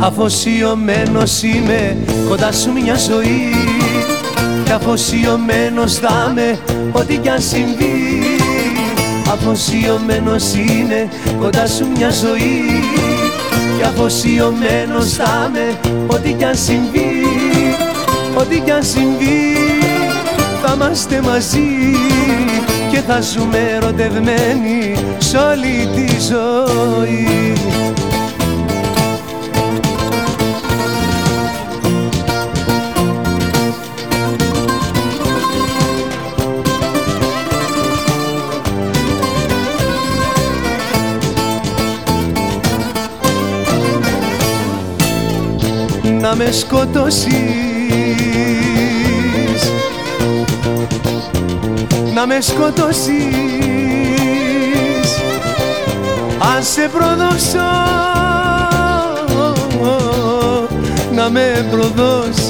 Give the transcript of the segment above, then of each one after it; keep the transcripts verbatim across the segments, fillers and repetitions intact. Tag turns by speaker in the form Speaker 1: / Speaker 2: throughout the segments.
Speaker 1: Αφοσιωμένος είμαι κοντά σου μια ζωή και αφοσιωμένος θα είμαι ό,τι κι αν συμβεί. Αφοσιωμένος είμαι κοντά σου μια ζωή και αφοσιωμένος θα είμαι ό,τι κι αν συμβεί. Ό,τι κι αν συμβεί θα είμαστε μαζί και θα ζούμε ερωτευμένοι σ' όλη τη ζωή. Να με σκοτώσεις, να με σκοτώσεις, αν σε προδώσω, να με προδώσεις.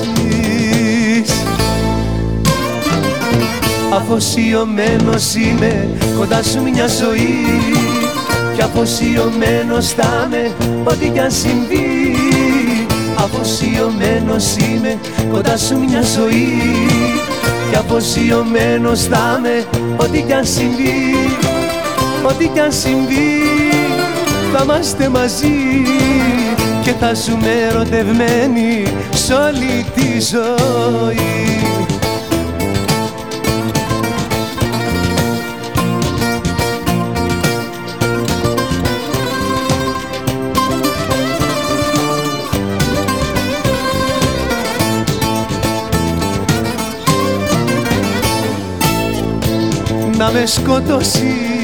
Speaker 1: Αφοσιωμένος είμαι κοντά σου μια ζωή και αφοσιωμένος θα είμαι ό,τι κι αν συμβεί. Αφοσιωμένος είμαι κοντά σου μια ζωή και αφοσιωμένος θα είμαι ό,τι κι αν συμβεί. Ό,τι κι αν συμβεί θα είμαστε μαζί και θα ζούμε ερωτευμένοι σ' όλη τη ζωή. Να με σκοτώσεις,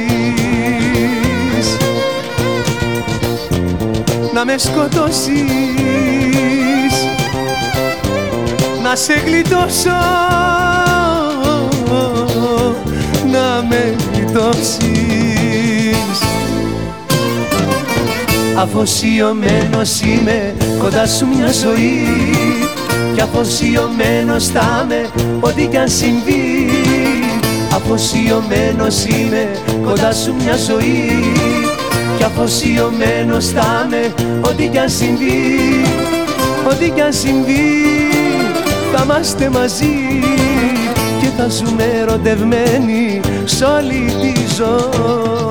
Speaker 1: να με σκοτώσεις, να σε γλιτώσω, να με γλιτώσεις. Αφοσιωμένος είμαι κοντά σου μια ζωή και αφοσιωμένος θα είμαι ό,τι κι αν συμβεί. Αφοσιωμένος είμαι κοντά σου μια ζωή και αφοσιωμένος θα είμαι ό,τι κι αν συμβεί. Ό,τι κι αν συμβεί θα είμαστε μαζί και θα ζούμε ερωτευμένοι σ' όλη τη ζωή.